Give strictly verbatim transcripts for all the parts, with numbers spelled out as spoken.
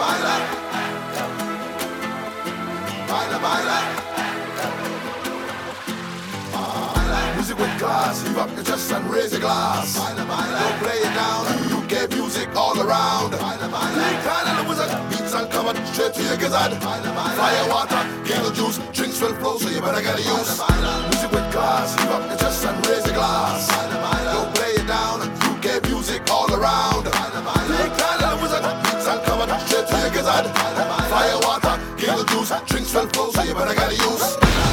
baila, baila, baila. Music with class, heave up your chest and raise your glass. Baila, baila. Don't play it down, U K music all around. Baila, baila. Like kind of the wizard, beats and covered straight to your gizzard. Baila, baila. Fire, water, giggle juice, drinks will flow, so you better get a use. Baila, baila. Music with class, heave up your chest and raise your glass. Baila, baila. Don't play it down, U K music all around. Baila, baila. Like kind of the wizard, beats and covered straight to your gizzard. Baila, baila. Fire, water, giggle juice, drinks will flow, so you better get a use.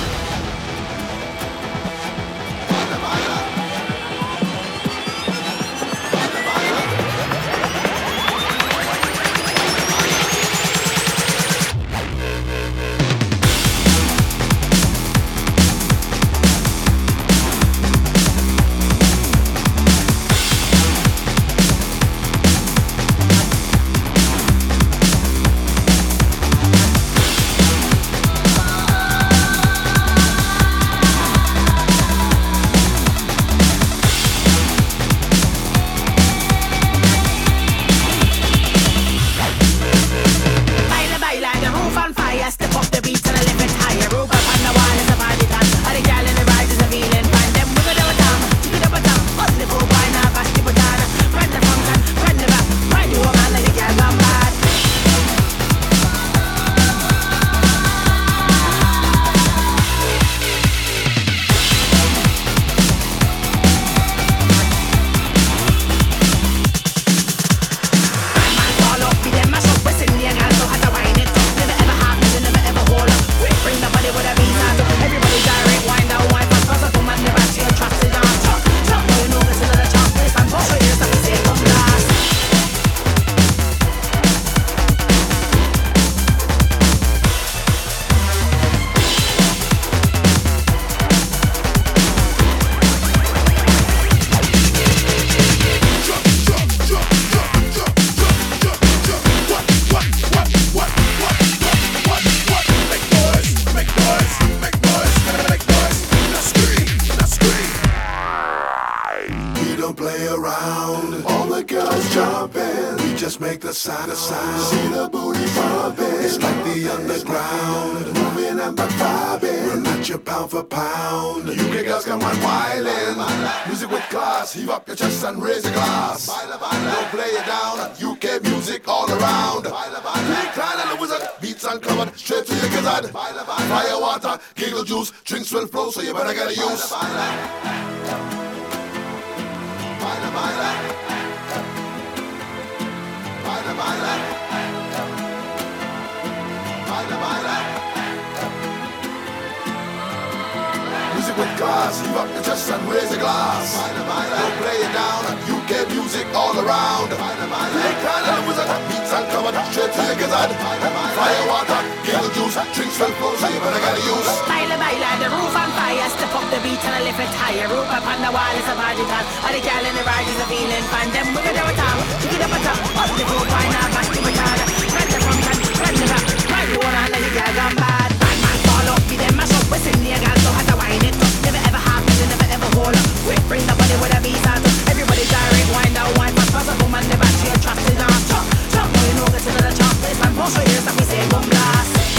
Play around, all the girls jumping. We just make the sound, the sound. See the booty pumping. It's like the underground, moving and vibing. We're not your pound for pound. U K girls come on wildin'. Music with class, heave up your chest and raise a glass. Don't play it down. U K music all around. Big Klein and the wizard, beats uncovered, straight to your gizzard. Fire, water, giggle juice, drinks will flow, so you better get a use. Baila, baila, baila, baila, baila, baila. Music with class, heave up your chest and raise a glass. Baila, baila. Don't play it down, U K music all around. Baila, baila. Big kind of the wizard, beats uncovered, straight to your gizzard. Fire, water, giggle juice, drinks will flow, so you better get a use. Baila, baila, the roof on fire, step up the beat and I lift it higher. Rope up on the wall is a party time. All the girl in the ride is a feeling fun. Them wicked over top, kick it up a top. Up the rope, why not back to my car? Run the front and run the back. Run the one and the girl gone bad. Bad man fall up, be them mash up. We're sitting here, girl, so hard to wind it up. Never ever happen, never ever hold up. Quick, bring the body with a beat out. Everybody direct, wind out, wind fast. Pass up, woman, the back, she a trust is on top. Top, boy, you know, get to the top. This man, push your ears, and we say, boom, blast.